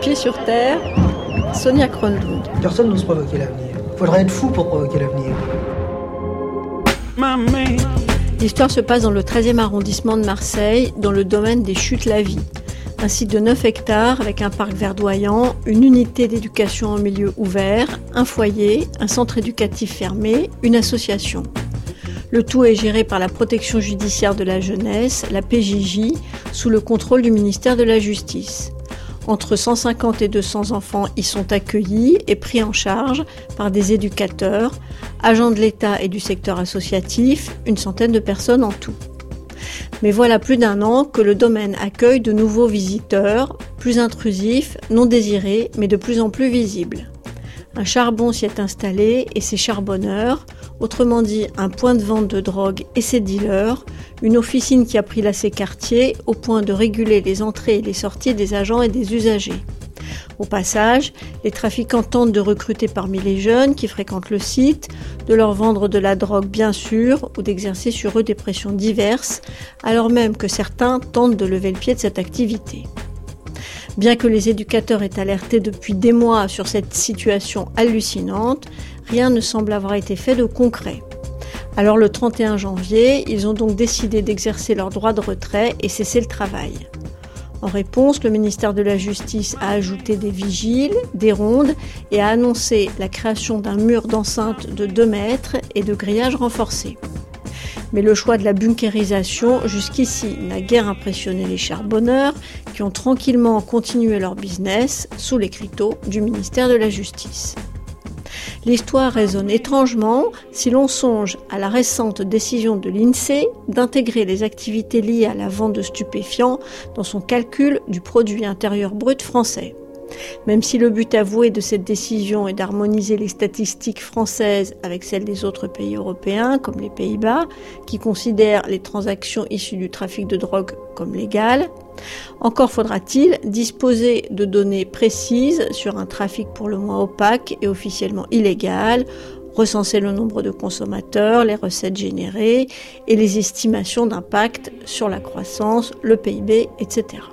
Pieds sur terre, Sonia Kronlund. Personne n'ose provoquer l'avenir. Il faudrait être fou pour provoquer l'avenir. L'histoire se passe dans le 13e arrondissement de Marseille, dans le domaine des Chutes-la-Vie. Un site de 9 hectares avec un parc verdoyant, une unité d'éducation en milieu ouvert, un foyer, un centre éducatif fermé, une association. Le tout est géré par la protection judiciaire de la jeunesse, la PJJ, sous le contrôle du ministère de la Justice. Entre 150 et 200 enfants y sont accueillis et pris en charge par des éducateurs, agents de l'État et du secteur associatif, une centaine de personnes en tout. Mais voilà plus d'un an que le domaine accueille de nouveaux visiteurs, plus intrusifs, non désirés, mais de plus en plus visibles. Un charbon s'y est installé et ses charbonneurs, autrement dit un point de vente de drogue et ses dealers, une officine qui a pris là ses quartiers au point de réguler les entrées et les sorties des agents et des usagers. Au passage, les trafiquants tentent de recruter parmi les jeunes qui fréquentent le site, de leur vendre de la drogue bien sûr, ou d'exercer sur eux des pressions diverses, alors même que certains tentent de lever le pied de cette activité. Bien que les éducateurs aient alerté depuis des mois sur cette situation hallucinante, rien ne semble avoir été fait de concret. Alors le 31 janvier, ils ont donc décidé d'exercer leur droit de retrait et cesser le travail. En réponse, le ministère de la Justice a ajouté des vigiles, des rondes et a annoncé la création d'un mur d'enceinte de 2 mètres et de grillages renforcés. Mais le choix de la bunkérisation, jusqu'ici, n'a guère impressionné les charbonneurs qui ont tranquillement continué leur business sous l'écriteau du ministère de la Justice. L'histoire résonne étrangement si l'on songe à la récente décision de l'INSEE d'intégrer les activités liées à la vente de stupéfiants dans son calcul du produit intérieur brut français. Même si le but avoué de cette décision est d'harmoniser les statistiques françaises avec celles des autres pays européens, comme les Pays-Bas, qui considèrent les transactions issues du trafic de drogue comme légales, encore faudra-t-il disposer de données précises sur un trafic pour le moins opaque et officiellement illégal, recenser le nombre de consommateurs, les recettes générées et les estimations d'impact sur la croissance, le PIB, etc.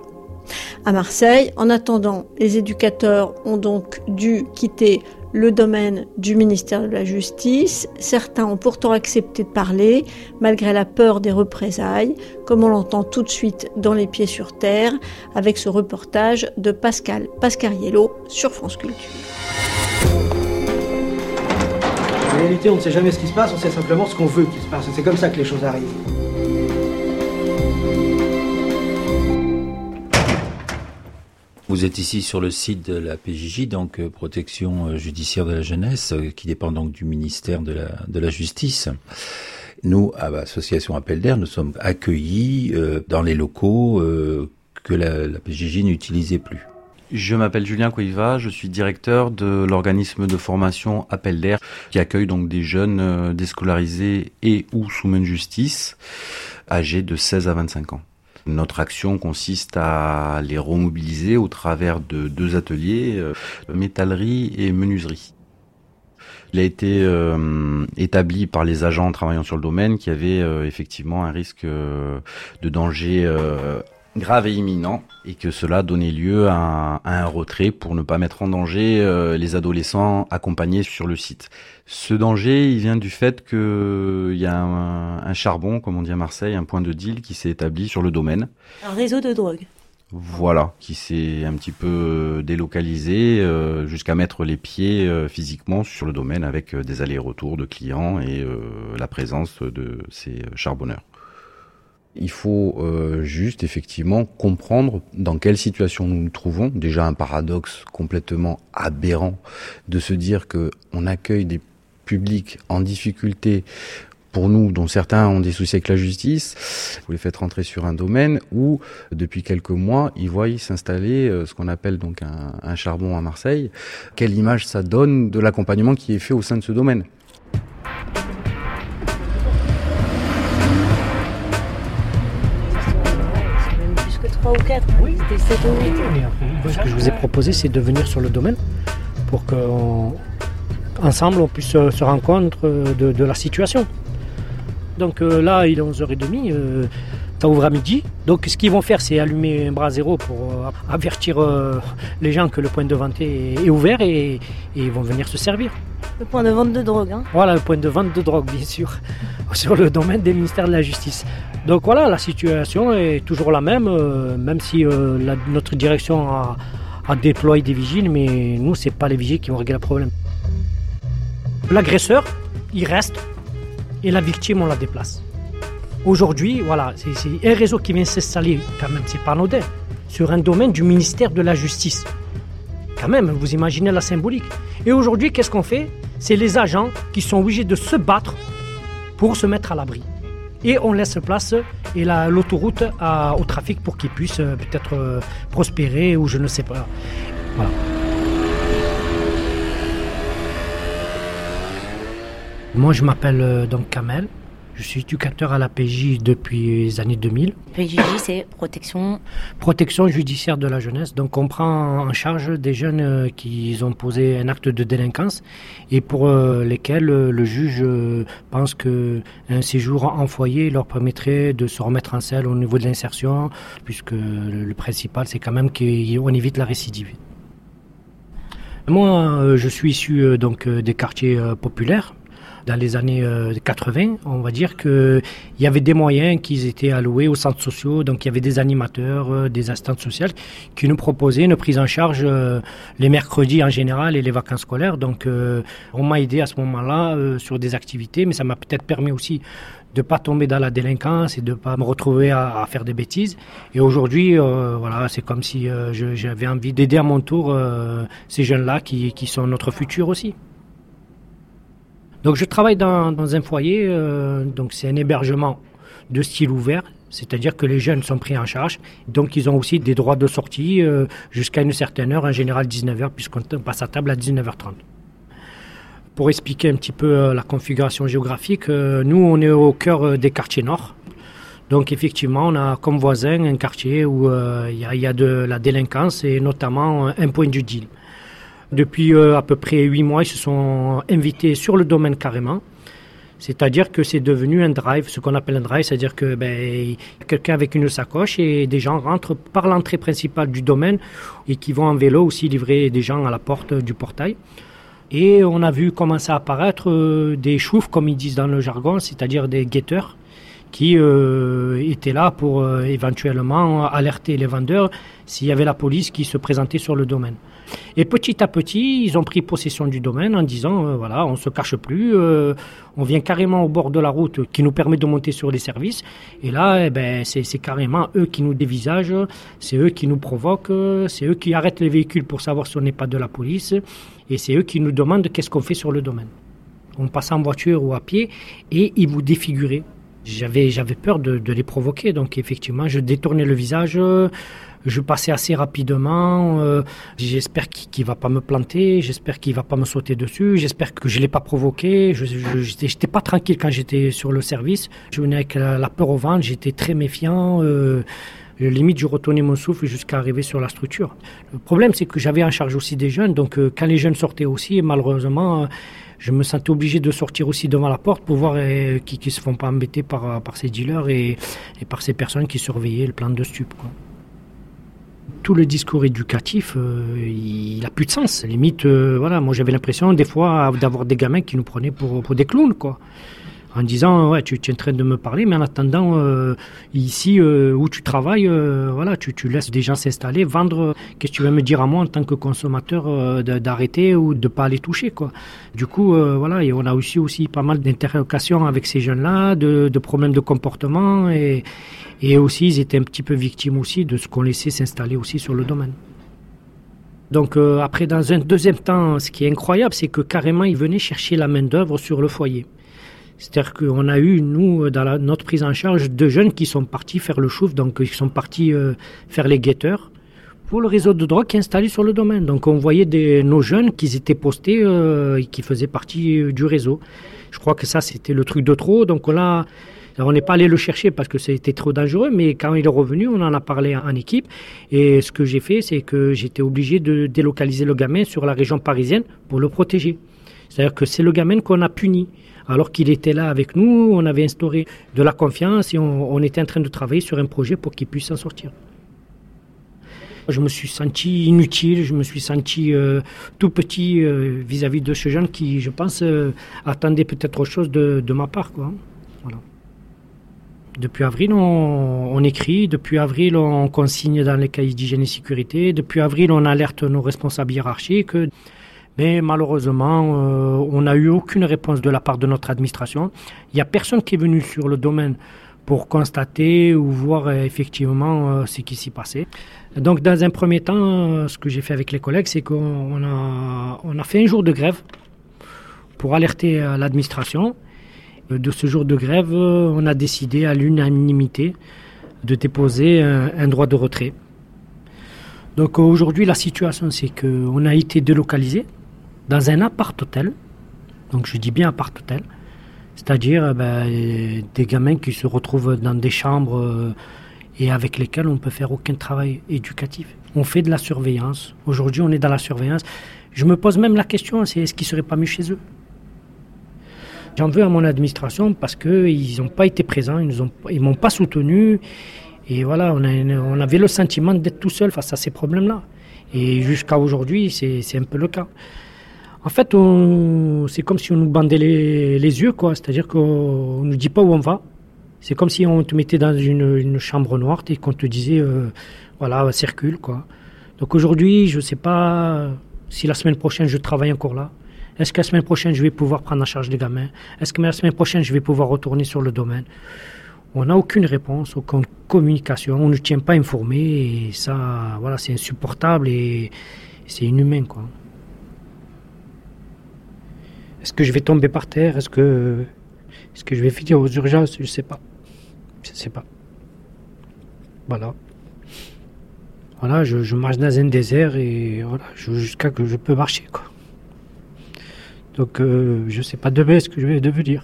À Marseille, en attendant, les éducateurs ont donc dû quitter le domaine du ministère de la Justice. Certains ont pourtant accepté de parler, malgré la peur des représailles, comme on l'entend tout de suite dans Les Pieds sur terre, avec ce reportage de Pascal Pascariello sur France Culture. En réalité, on ne sait jamais ce qui se passe, on sait simplement ce qu'on veut qu'il se passe. C'est comme ça que les choses arrivent. Vous êtes ici sur le site de la PJJ, donc protection judiciaire de la jeunesse, qui dépend donc du ministère de la Justice. Nous, à l'association Appel d'Air, nous sommes accueillis dans les locaux que la PJJ n'utilisait plus. Je m'appelle Julien Coiva, je suis directeur de l'organisme de formation Appel d'Air, qui accueille donc des jeunes déscolarisés et ou sous main de justice, âgés de 16 à 25 ans. Notre action consiste à les remobiliser au travers de 2 ateliers, métallerie et menuiserie. Il a été établi par les agents travaillant sur le domaine qu'il y avait effectivement un risque de danger grave et imminent et que cela donnait lieu à un retrait pour ne pas mettre en danger les adolescents accompagnés sur le site. Ce danger, il vient du fait qu'il y a un charbon, comme on dit à Marseille, un point de deal qui s'est établi sur le domaine. Un réseau de drogue. Voilà, qui s'est un petit peu délocalisé jusqu'à mettre les pieds physiquement sur le domaine avec des allers-retours de clients et la présence de ces charbonneurs. Il faut juste effectivement comprendre dans quelle situation nous nous trouvons. Déjà un paradoxe complètement aberrant de se dire que on accueille des publics en difficulté pour nous, dont certains ont des soucis avec la justice. Vous les faites rentrer sur un domaine où, depuis quelques mois, ils voient s'installer ce qu'on appelle donc un charbon à Marseille. Quelle image ça donne de l'accompagnement qui est fait au sein de ce domaine ? Plus que 3 ou 4, oui. C'était 7 ou 8. Ce que je vous ai proposé, c'est de venir sur le domaine pour qu'ensemble on puisse se rendre compte de la situation. Donc là, il est 11h30. Ça ouvre à midi. Donc ce qu'ils vont faire, c'est allumer un brasero pour avertir les gens que le point de vente est ouvert et ils vont venir se servir. Le point de vente de drogue, hein. Voilà, le point de vente de drogue, bien sûr, sur le domaine des ministères de la Justice. Donc voilà, la situation est toujours la même, même si notre direction a déployé des vigiles, mais nous, c'est pas les vigiles qui vont régler le problème. L'agresseur, il reste, et la victime, on la déplace. Aujourd'hui, voilà, c'est un réseau qui vient s'installer, quand même, c'est pas anodin, sur un domaine du ministère de la Justice. Quand même, vous imaginez la symbolique. Et aujourd'hui, qu'est-ce qu'on fait? C'est les agents qui sont obligés de se battre pour se mettre à l'abri. Et on laisse place et l'autoroute au trafic pour qu'il puisse peut-être prospérer ou je ne sais pas. Voilà. Moi, je m'appelle donc Kamel. Je suis éducateur à la PJ depuis les années 2000. PJJ, c'est Protection judiciaire de la jeunesse. Donc on prend en charge des jeunes qui ont posé un acte de délinquance et pour lesquels le juge pense qu'un séjour en foyer leur permettrait de se remettre en selle au niveau de l'insertion, puisque le principal, c'est quand même qu'on évite la récidive. Moi, je suis issu donc des quartiers populaires. Dans les années 80, on va dire qu'il y avait des moyens qui étaient alloués aux centres sociaux. Donc il y avait des animateurs, des assistantes sociales qui nous proposaient une prise en charge les mercredis en général et les vacances scolaires. Donc on m'a aidé à ce moment-là sur des activités, mais ça m'a peut-être permis aussi de ne pas tomber dans la délinquance et de ne pas me retrouver à faire des bêtises. Et aujourd'hui, voilà, c'est comme si j'avais envie d'aider à mon tour ces jeunes-là qui sont notre futur aussi. Donc je travaille dans un foyer, donc c'est un hébergement de style ouvert, c'est-à-dire que les jeunes sont pris en charge, donc ils ont aussi des droits de sortie jusqu'à une certaine heure, en général 19h, puisqu'on passe à table à 19h30. Pour expliquer un petit peu la configuration géographique, nous on est au cœur des quartiers nord. Donc effectivement, on a comme voisin un quartier où il y a de la délinquance et notamment un point du deal. Depuis à peu près 8 mois, ils se sont invités sur le domaine carrément. C'est-à-dire que c'est devenu un drive, ce qu'on appelle un drive, c'est-à-dire que quelqu'un avec une sacoche et des gens rentrent par l'entrée principale du domaine et qui vont en vélo aussi livrer des gens à la porte du portail. Et on a vu commencer à apparaître des choufs, comme ils disent dans le jargon, c'est-à-dire des guetteurs qui étaient là pour éventuellement alerter les vendeurs s'il y avait la police qui se présentait sur le domaine. Et petit à petit, ils ont pris possession du domaine en disant, voilà, on ne se cache plus, on vient carrément au bord de la route qui nous permet de monter sur les services. Et là, c'est carrément eux qui nous dévisagent, c'est eux qui nous provoquent, c'est eux qui arrêtent les véhicules pour savoir si on n'est pas de la police. Et c'est eux qui nous demandent qu'est-ce qu'on fait sur le domaine. On passe en voiture ou à pied et ils vous défiguraient. J'avais peur de les provoquer, donc effectivement, je détournais le visage, je passais assez rapidement, j'espère qu'il ne va pas me planter, j'espère qu'il ne va pas me sauter dessus, j'espère que je ne l'ai pas provoqué, je n'étais pas tranquille quand j'étais sur le service, je venais avec la peur au ventre, j'étais très méfiant, limite je retenais mon souffle jusqu'à arriver sur la structure. Le problème c'est que j'avais en charge aussi des jeunes, donc quand les jeunes sortaient aussi, malheureusement, je me sentais obligé de sortir aussi devant la porte pour voir qu'ils ne se font pas embêter par ces dealers et par ces personnes qui surveillaient le plan de stup, quoi. Tout le discours éducatif, il n'a plus de sens. Limite, voilà, moi j'avais l'impression des fois d'avoir des gamins qui nous prenaient pour des clowns, quoi. En disant, ouais, tu es en train de me parler, mais en attendant, ici où tu travailles, voilà, tu laisses des gens s'installer, vendre. Qu'est-ce que tu vas me dire à moi en tant que consommateur d'arrêter ou de ne pas les toucher, quoi. Du coup, voilà, et on a aussi pas mal d'interrogations avec ces jeunes-là, de problèmes de comportement, et aussi, ils étaient un petit peu victimes aussi de ce qu'on laissait s'installer aussi sur le domaine. Donc après, dans un deuxième temps, ce qui est incroyable, c'est que carrément, ils venaient chercher la main-d'œuvre sur le foyer. C'est-à-dire qu'on a eu, nous, dans notre prise en charge, 2 jeunes qui sont partis faire le chouf, donc ils sont partis faire les guetteurs pour le réseau de drogue qui est installé sur le domaine. Donc on voyait nos jeunes qui étaient postés et qui faisaient partie du réseau. Je crois que ça, c'était le truc de trop. Donc on n'est pas allé le chercher parce que c'était trop dangereux, mais quand il est revenu, on en a parlé en équipe. Et ce que j'ai fait, c'est que j'étais obligé de délocaliser le gamin sur la région parisienne pour le protéger. C'est-à-dire que c'est le gamin qu'on a puni. Alors qu'il était là avec nous, on avait instauré de la confiance et on était en train de travailler sur un projet pour qu'il puisse s'en sortir. Je me suis senti inutile, je me suis senti tout petit vis-à-vis de ce jeune qui, je pense, attendait peut-être autre chose de ma part, quoi. Voilà. Depuis avril, on écrit. Depuis avril, on consigne dans les cahiers d'hygiène et sécurité. Depuis avril, on alerte nos responsables hiérarchiques. Mais malheureusement, on n'a eu aucune réponse de la part de notre administration. Il n'y a personne qui est venu sur le domaine pour constater ou voir effectivement ce qui s'y passait. Donc, dans un premier temps, ce que j'ai fait avec les collègues, c'est qu'on a fait un jour de grève pour alerter l'administration. De ce jour de grève, on a décidé à l'unanimité de déposer un droit de retrait. Donc aujourd'hui, la situation, c'est qu'on a été délocalisé dans un appart-hôtel. Donc je dis bien appart-hôtel. C'est-à-dire des gamins qui se retrouvent dans des chambres et avec lesquels on ne peut faire aucun travail éducatif. On fait de la surveillance. Aujourd'hui, on est dans la surveillance. Je me pose même la question, c'est est-ce qu'ils ne seraient pas mieux chez eux ? J'en veux à mon administration parce qu'ils n'ont pas été présents, ils ne m'ont pas soutenu. Et voilà, on avait le sentiment d'être tout seul face à ces problèmes-là. Et jusqu'à aujourd'hui, c'est un peu le cas. En fait, c'est comme si on nous bandait les yeux, quoi. C'est-à-dire qu'on ne nous dit pas où on va. C'est comme si on te mettait dans une chambre noire et qu'on te disait, voilà, circule, quoi. Donc aujourd'hui, je ne sais pas si la semaine prochaine, je travaille encore là. Est-ce que la semaine prochaine, je vais pouvoir prendre en charge des gamins ? Est-ce que la semaine prochaine, je vais pouvoir retourner sur le domaine ? On n'a aucune réponse, aucune communication, on ne tient pas informé et ça, voilà, c'est insupportable et c'est inhumain, quoi. Est-ce que je vais tomber par terre ? Est-ce que je vais finir aux urgences ? Je ne sais pas. Je ne sais pas. Voilà. Voilà, je marche dans un désert et voilà, jusqu'à que je peux marcher, quoi. Donc, je ne sais pas demain ce que je vais devenir.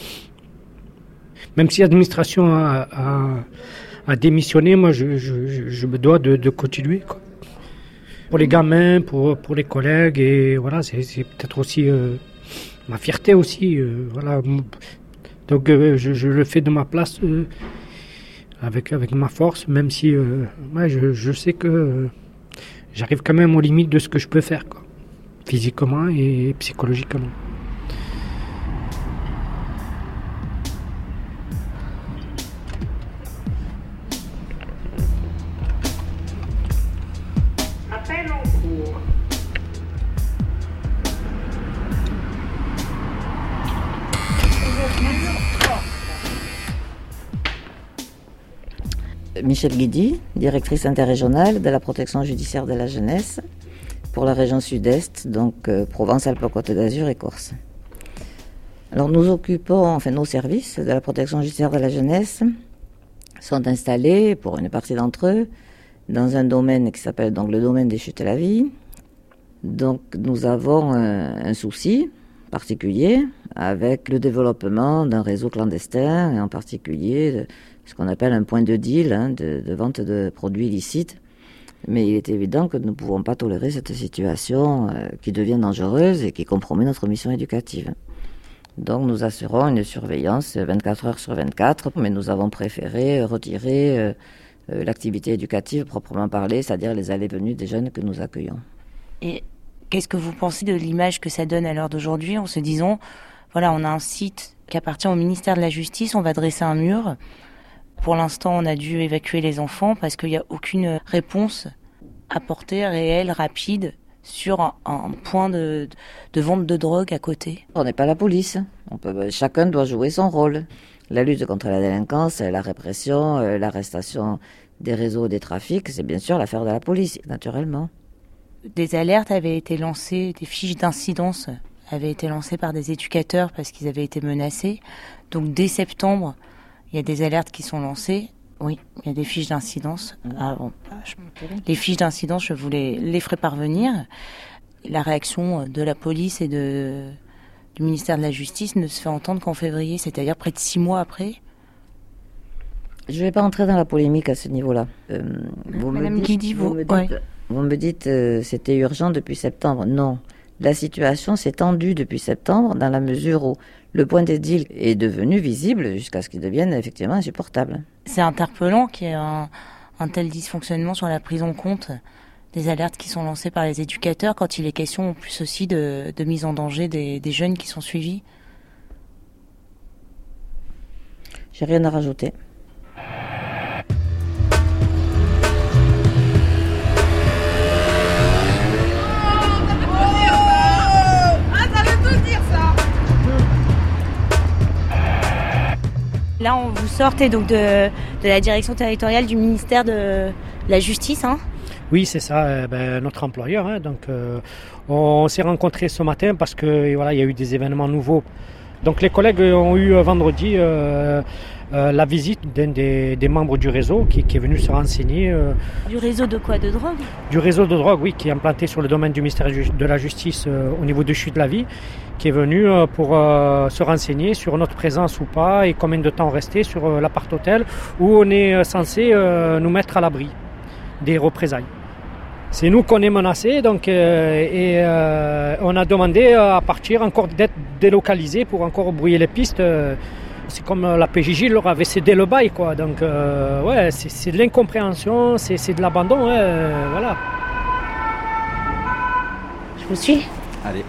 Même si l'administration a démissionné, moi, je me dois de continuer, quoi. Pour les gamins, pour les collègues, et voilà, c'est peut-être aussi ma fierté aussi, voilà. Donc, je le fais de ma place, avec ma force, même si je sais que j'arrive quand même aux limites de ce que je peux faire, quoi. Physiquement et psychologiquement. Appel en cours. Michel Guidi, directrice interrégionale de la protection judiciaire de la jeunesse pour la région sud-est, donc Provence-Alpes-Côte d'Azur et Corse. Alors nos services de la protection judiciaire de la jeunesse sont installés, pour une partie d'entre eux, dans un domaine qui s'appelle donc le domaine des chutes à la vie. Donc nous avons un souci particulier avec le développement d'un réseau clandestin, et en particulier ce qu'on appelle un point de deal, de vente de produits illicites. Mais il est évident que nous ne pouvons pas tolérer cette situation qui devient dangereuse et qui compromet notre mission éducative. Donc nous assurons une surveillance 24 heures sur 24, mais nous avons préféré retirer l'activité éducative proprement parlée, c'est-à-dire les allées-venues des jeunes que nous accueillons. Et qu'est-ce que vous pensez de l'image que ça donne à l'heure d'aujourd'hui en se disant, voilà, on a un site qui appartient au ministère de la Justice, on va dresser un mur. Pour l'instant, on a dû évacuer les enfants parce qu'il n'y a aucune réponse apportée, réelle, rapide, sur un point de vente de drogue à côté. On n'est pas la police. Chacun doit jouer son rôle. La lutte contre la délinquance, la répression, l'arrestation des réseaux, des trafics, c'est bien sûr l'affaire de la police, naturellement. Des alertes avaient été lancées, des fiches d'incidence avaient été lancées par des éducateurs parce qu'ils avaient été menacés. Donc dès septembre, il y a des alertes qui sont lancées. Oui, il y a des fiches d'incidence. Les fiches d'incidence, je vous les ferai parvenir. La réaction de la police et du ministère de la Justice ne se fait entendre qu'en février, c'est-à-dire près de 6 mois après. Je ne vais pas entrer dans la polémique à ce niveau-là. Madame Guidi, vous me dites c'était urgent depuis septembre. Non, La situation s'est tendue depuis septembre dans la mesure où le point des deals est devenu visible jusqu'à ce qu'il devienne effectivement insupportable. C'est interpellant qu'il y ait un tel dysfonctionnement sur la prise en compte des alertes qui sont lancées par les éducateurs quand il est question en plus aussi de mise en danger des jeunes qui sont suivis. J'ai rien à rajouter. Là, vous sortez donc de la direction territoriale du ministère de la Justice, hein ? Oui, c'est ça, notre employeur. Hein, donc, on s'est rencontrés ce matin parce que voilà, il y a eu des événements nouveaux. Donc, les collègues ont eu vendredi la visite d'un des membres du réseau qui est venu se renseigner. Du réseau de quoi ? De drogue ? Du réseau de drogue, oui, qui est implanté sur le domaine du ministère de la Justice au niveau de Chute-la-Vie, qui est venu pour se renseigner sur notre présence ou pas et combien de temps rester sur l'appart-hôtel où on est censé nous mettre à l'abri des représailles. C'est nous qu'on est menacés, donc, et on a demandé à partir encore d'être délocalisés pour encore brouiller les pistes. C'est comme la PJJ leur avait cédé le bail, quoi. Donc, ouais, c'est de l'incompréhension, c'est de l'abandon, voilà. Je vous suis ? Allez.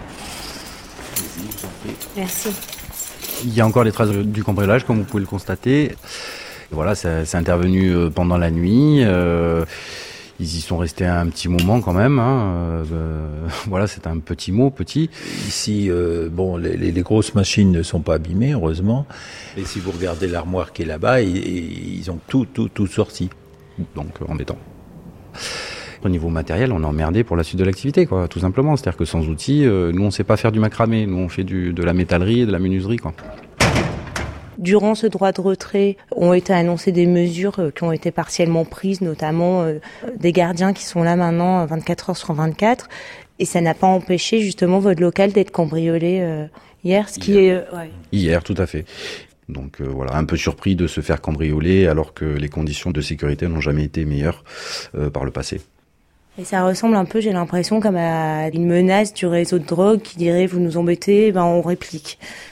Merci. Il y a encore les traces du cambriolage, comme vous pouvez le constater. Et voilà, c'est intervenu pendant la nuit. Ils y sont restés un petit moment quand même. Hein. Voilà, c'est un petit mot, petit. Ici, les grosses machines ne sont pas abîmées, heureusement. Et si vous regardez l'armoire qui est là-bas, ils ont tout sorti. Donc, embêtant. Au niveau matériel, on est emmerdé pour la suite de l'activité, quoi, tout simplement. C'est-à-dire que sans outils, nous, on sait pas faire du macramé. Nous, on fait de la métallerie et de la menuiserie, quoi. Durant ce droit de retrait, ont été annoncées des mesures qui ont été partiellement prises, notamment des gardiens qui sont là maintenant 24 heures sur 24. Et ça n'a pas empêché justement votre local d'être cambriolé hier, Hier, tout à fait. Donc voilà, un peu surpris de se faire cambrioler alors que les conditions de sécurité n'ont jamais été meilleures par le passé. Et ça ressemble un peu, j'ai l'impression, comme à une menace du réseau de drogue qui dirait « vous nous embêtez, on réplique ». Non ?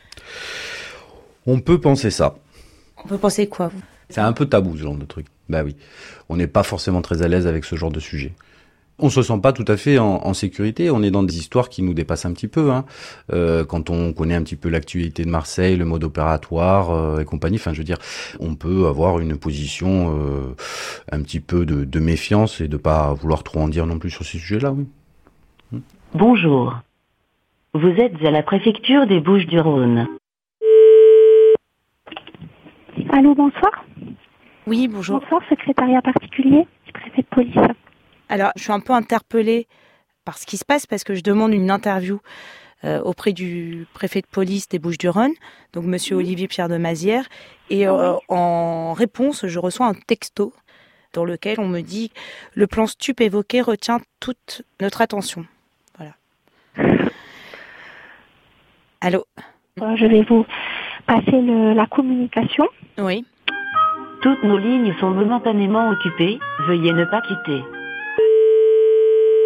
On peut penser ça. On peut penser quoi ? C'est un peu tabou ce genre de truc. Bah oui, on n'est pas forcément très à l'aise avec ce genre de sujet. On se sent pas tout à fait en sécurité. On est dans des histoires qui nous dépassent un petit peu. Hein. Quand on connaît un petit peu l'actualité de Marseille, le mode opératoire et compagnie. Enfin, je veux dire, on peut avoir une position un petit peu de méfiance et de pas vouloir trop en dire non plus sur ces sujets-là. Oui. Bonjour. Vous êtes à la préfecture des Bouches-du-Rhône. Allô, bonsoir. Oui, bonjour. Bonsoir, secrétariat particulier du préfet de police. Alors, je suis un peu interpellée par ce qui se passe parce que je demande une interview auprès du préfet de police des Bouches-du-Rhône, donc monsieur Olivier Pierre de Mazières, et en réponse, je reçois un texto dans lequel on me dit « Le plan stup évoqué retient toute notre attention ». Voilà. Allô ? Je vais vous passer la communication. Oui. Toutes nos lignes sont momentanément occupées. Veuillez ne pas quitter. Allô ?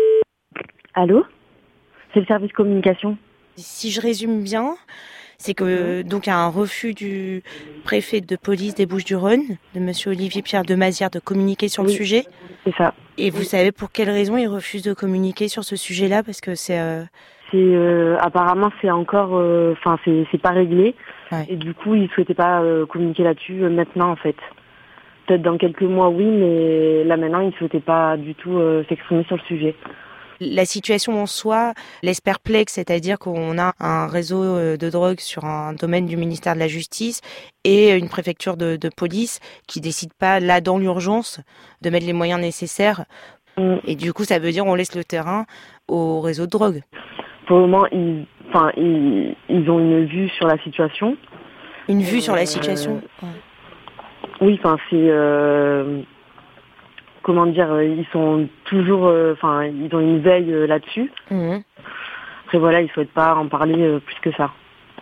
C'est le service communication. Si je résume bien, c'est que donc il y a un refus du préfet de police des Bouches-du-Rhône, de monsieur Olivier Pierre de Mazières, de communiquer sur le sujet. C'est ça. Et vous savez pour quelle raison il refuse de communiquer sur ce sujet-là ? Parce que c'est apparemment c'est encore, c'est pas réglé. Ouais. Et du coup, il souhaitait pas communiquer là-dessus maintenant en fait. Peut-être dans quelques mois, oui, mais là maintenant, il souhaitait pas du tout s'exprimer sur le sujet. La situation en soi laisse perplexe, c'est-à-dire qu'on a un réseau de drogue sur un domaine du ministère de la Justice et une préfecture de police qui décide pas, là, dans l'urgence, de mettre les moyens nécessaires. Et du coup, ça veut dire on laisse le terrain au réseau de drogue. Pour le moment, ils ont une vue sur la situation. Une vue sur la situation. Oui, c'est... comment dire, ils sont toujours... ils ont une veille là-dessus. Après, voilà, ils ne souhaitent pas en parler plus que ça.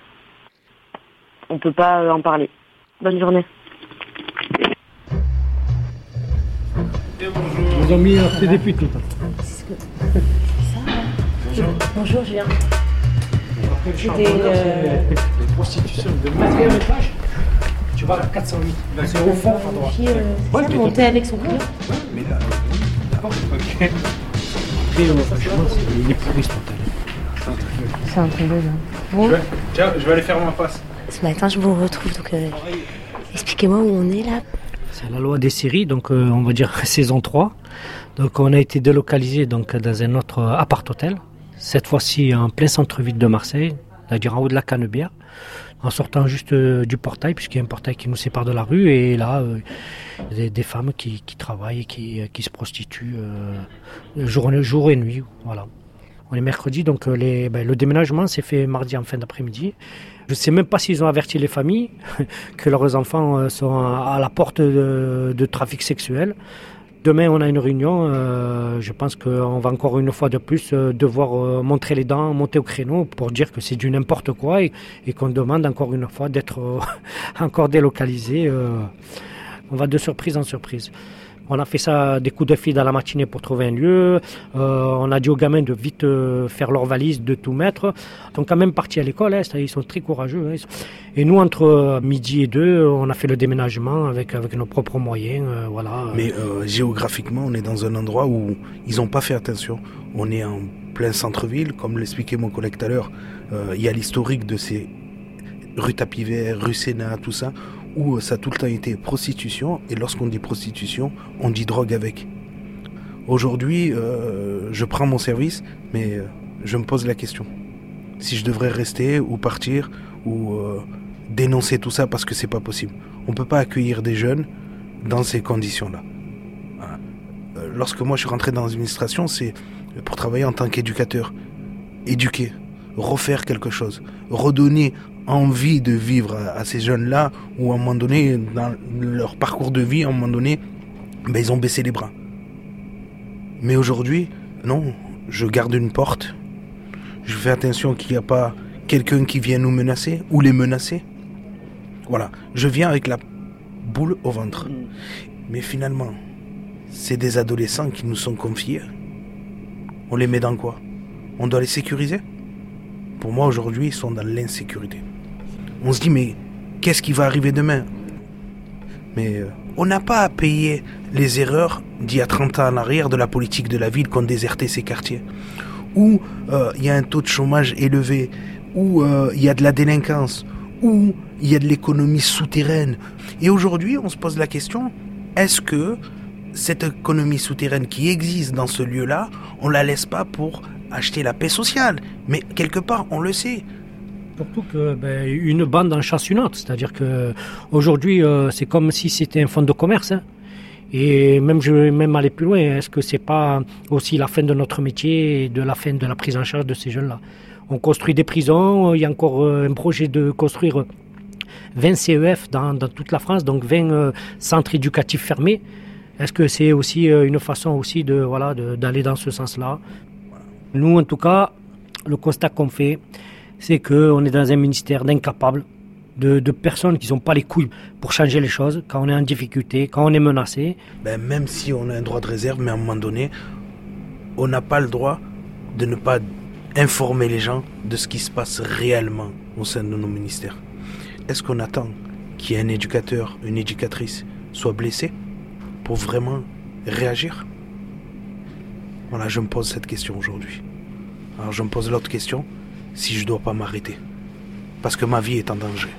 On ne peut pas en parler. Bonne journée. Ils ont mis un CDP tout. C'est ça. Bonjour, Julien. Après le charbonneur, c'est les prostitutions de 4e étage. Tu vas à 408. C'est au fond, à droite. Monter avec son client. Mais là, d'abord, c'est pas bien. Après, franchement, il est pourri ce hôtel. C'est un truc de dingue. Bon. Tiens, je vais aller faire ma passe. Ce matin, je vous retrouve, donc expliquez-moi où on est là. C'est la loi des séries, donc on va dire saison 3. Donc on a été délocalisé donc, dans un autre appart-hôtel. Cette fois-ci en plein centre-ville de Marseille, c'est-à-dire en haut de la Canebière, en sortant juste du portail, puisqu'il y a un portail qui nous sépare de la rue. Et là, il y a des femmes qui travaillent, qui se prostituent jour et nuit. Voilà. On est mercredi, donc le déménagement s'est fait mardi en fin d'après-midi. Je ne sais même pas s'ils ont averti les familles que leurs enfants sont à la porte de trafic sexuel. Demain, on a une réunion. Je pense qu'on va encore une fois de plus devoir montrer les dents, monter au créneau pour dire que c'est du n'importe quoi et qu'on demande encore une fois d'être encore délocalisé. On va de surprise en surprise. On a fait ça des coups de fil dans la matinée pour trouver un lieu. On a dit aux gamins de vite faire leur valise, de tout mettre. Ils sont quand même partis à l'école, ils sont très courageux. Et nous, entre midi et 2, on a fait le déménagement avec nos propres moyens. Voilà. Mais géographiquement, on est dans un endroit où ils n'ont pas fait attention. On est en plein centre-ville, comme l'expliquait mon collègue tout à l'heure. Il y a l'historique de ces rues Tapis Vert, rue Sénat, tout ça, où ça a tout le temps été prostitution, et lorsqu'on dit prostitution, on dit drogue avec. Aujourd'hui, je prends mon service, mais je me pose la question. Si je devrais rester ou partir ou dénoncer tout ça parce que c'est pas possible. On peut pas accueillir des jeunes dans ces conditions-là. Voilà. Lorsque moi je suis rentré dans l'administration, c'est pour travailler en tant qu'éducateur. Éduquer, refaire quelque chose, redonner envie de vivre à ces jeunes-là, où à un moment donné, dans leur parcours de vie, à un moment donné, ils ont baissé les bras. Mais aujourd'hui, non, je garde une porte, je fais attention qu'il n'y a pas quelqu'un qui vient nous menacer, ou les menacer. Voilà, je viens avec la boule au ventre. Mais finalement, c'est des adolescents qui nous sont confiés. On les met dans quoi? On doit les sécuriser? Pour moi, aujourd'hui, ils sont dans l'insécurité. On se dit, mais qu'est-ce qui va arriver demain? Mais on n'a pas à payer les erreurs d'il y a 30 ans en arrière de la politique de la ville qui ont déserté ces quartiers. Où il y a un taux de chômage élevé, où il y a de la délinquance, où il y a de l'économie souterraine. Et aujourd'hui, on se pose la question, est-ce que cette économie souterraine qui existe dans ce lieu-là, on la laisse pas pour acheter la paix sociale? Mais quelque part, on le sait. Surtout qu'une bande en chasse une autre. C'est-à-dire qu'aujourd'hui, c'est comme si c'était un fonds de commerce. Hein. Et je vais même aller plus loin. Est-ce que c'est pas aussi la fin de notre métier et de la fin de la prise en charge de ces jeunes-là? On construit des prisons. Il y a encore un projet de construire 20 CEF dans toute la France, donc 20 centres éducatifs fermés. Est-ce que c'est aussi une façon aussi d'aller dans ce sens-là? Nous, en tout cas, le constat qu'on fait, c'est qu'on est dans un ministère d'incapables, de personnes qui n'ont pas les couilles pour changer les choses, quand on est en difficulté, quand on est menacé. Même si on a un droit de réserve, mais à un moment donné, on n'a pas le droit de ne pas informer les gens de ce qui se passe réellement au sein de nos ministères. Est-ce qu'on attend qu'il y ait un éducateur, une éducatrice soit blessé pour vraiment réagir? Voilà, je me pose cette question aujourd'hui. Alors je me pose l'autre question, si je ne dois pas m'arrêter. Parce que ma vie est en danger.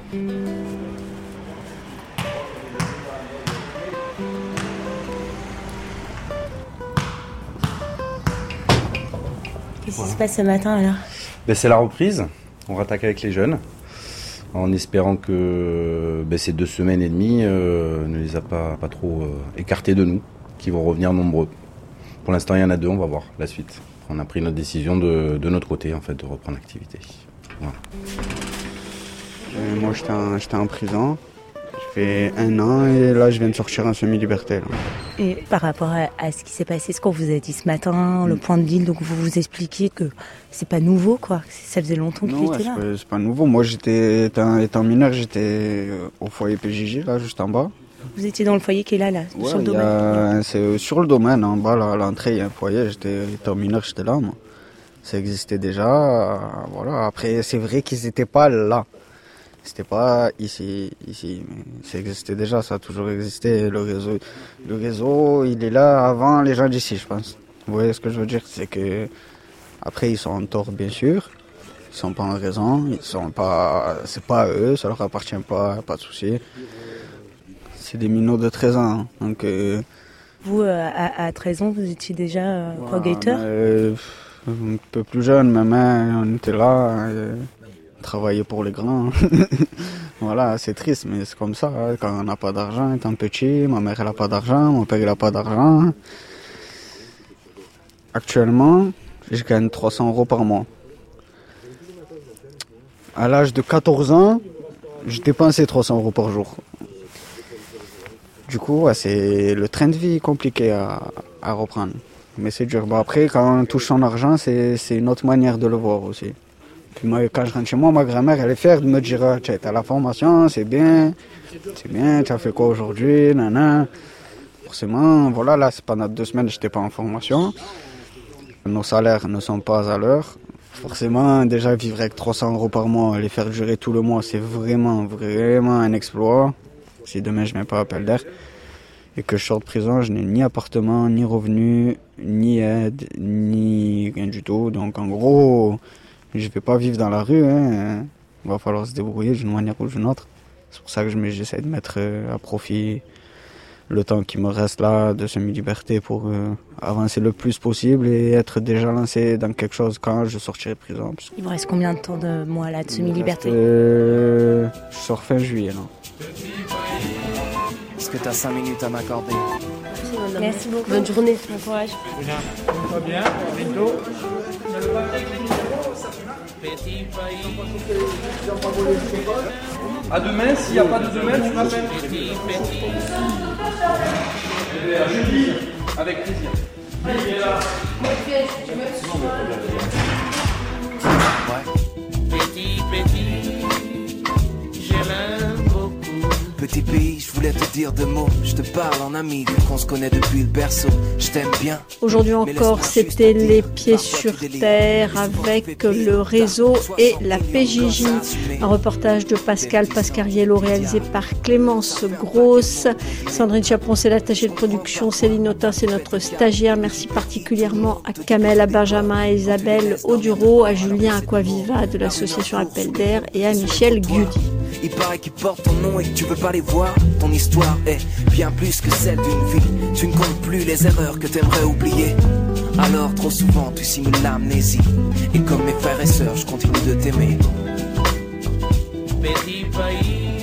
Qu'est-ce qui se passe ce matin alors? C'est la reprise, on rattaque avec les jeunes, en espérant que ces 2 semaines et demie ne les a pas trop écartés de nous, qui vont revenir nombreux. Pour l'instant, il y en a 2, on va voir la suite. On a pris notre décision de notre côté, en fait, de reprendre l'activité. Voilà. Moi, j'étais en prison. J'ai fait 1 an et là, je viens de sortir en semi-liberté. Là. Et par rapport à ce qui s'est passé, ce qu'on vous a dit ce matin, le point de deal, donc vous vous expliquiez que c'est pas nouveau, quoi. Ça faisait longtemps qu'il était là. C'est pas nouveau. Moi, étant mineur, j'étais au foyer PJJ, là, juste en bas. Vous étiez dans le foyer qui est là, sur le domaine? C'est sur le domaine, en bas, là, à l'entrée, il y a un foyer. J'étais mineur, j'étais là, moi. Ça existait déjà, voilà. Après, c'est vrai qu'ils n'étaient pas là. C'était pas ici, mais ça existait déjà, ça a toujours existé. Le réseau, il est là avant les gens d'ici, je pense. Vous voyez ce que je veux dire? C'est que, après, ils sont en tort, bien sûr. Ils sont pas en raison, c'est pas à eux, ça leur appartient pas de souci. C'est des minots de 13 ans, hein, donc... Vous, à 13 ans, vous étiez déjà pro-gator? Un peu plus jeune, mais on était là, on travaillait pour les grands. Voilà, c'est triste, mais c'est comme ça. Hein. Quand on n'a pas d'argent, étant petit, ma mère elle n'a pas d'argent, mon père il n'a pas d'argent. Actuellement, je gagne 300 € par mois. À l'âge de 14 ans, je dépensais 300 € par jour. Du coup, c'est le train de vie compliqué à reprendre. Mais c'est dur. Bon, après, quand on touche son argent, c'est une autre manière de le voir aussi. Puis moi, quand je rentre chez moi, ma grand-mère, elle est fière de me dire « Tu as la formation, c'est bien, tu as fait quoi aujourd'hui, nanana ». Forcément, voilà, là, c'est pendant 2 semaines, je n'étais pas en formation. Nos salaires ne sont pas à l'heure. Forcément, déjà, vivre avec 300 € par mois, les faire durer tout le mois, c'est vraiment, vraiment un exploit. Si demain, je ne mets pas appel d'air et que je sors de prison, je n'ai ni appartement, ni revenu, ni aide, ni rien du tout. Donc, en gros, je ne vais pas vivre dans la rue. Hein. Il va falloir se débrouiller d'une manière ou d'une autre. C'est pour ça que j'essaie de mettre à profit le temps qui me reste là de semi-liberté pour avancer le plus possible et être déjà lancé dans quelque chose quand je sortirai de prison. Il vous reste combien de temps de mois là de semi-liberté? Je sors fin juillet. Là. Est-ce que tu as 5 minutes à m'accorder? Merci beaucoup. Bonne journée, bon courage. Très bien, bientôt. À demain, s'il n'y a pas de demain, tu m'appelles. À jeudi, avec plaisir. Petit pays, je voulais te dire 2 mots. Je te parle en ami, vu qu'on se connaît depuis le berceau. Je t'aime bien. Aujourd'hui encore, c'était les pieds sur terre avec le réseau et la PJJ. Un reportage de Pascal Pascariello réalisé par Clémence Grosse. Sandrine Chapon, c'est l'attachée de production. Céline Autin, c'est notre stagiaire. Merci particulièrement à Kamel, à Benjamin, à Isabelle Auduro, à Julien Aquaviva de l'association Appel d'air et à Michel Guudi. Il paraît qu'ils portent ton nom et que tu veux pas les voir. Ton histoire est bien plus que celle d'une vie. Tu ne comptes plus les erreurs que t'aimerais oublier. Alors trop souvent tu simules l'amnésie. Et comme mes frères et sœurs, je continue de t'aimer. Petit pays.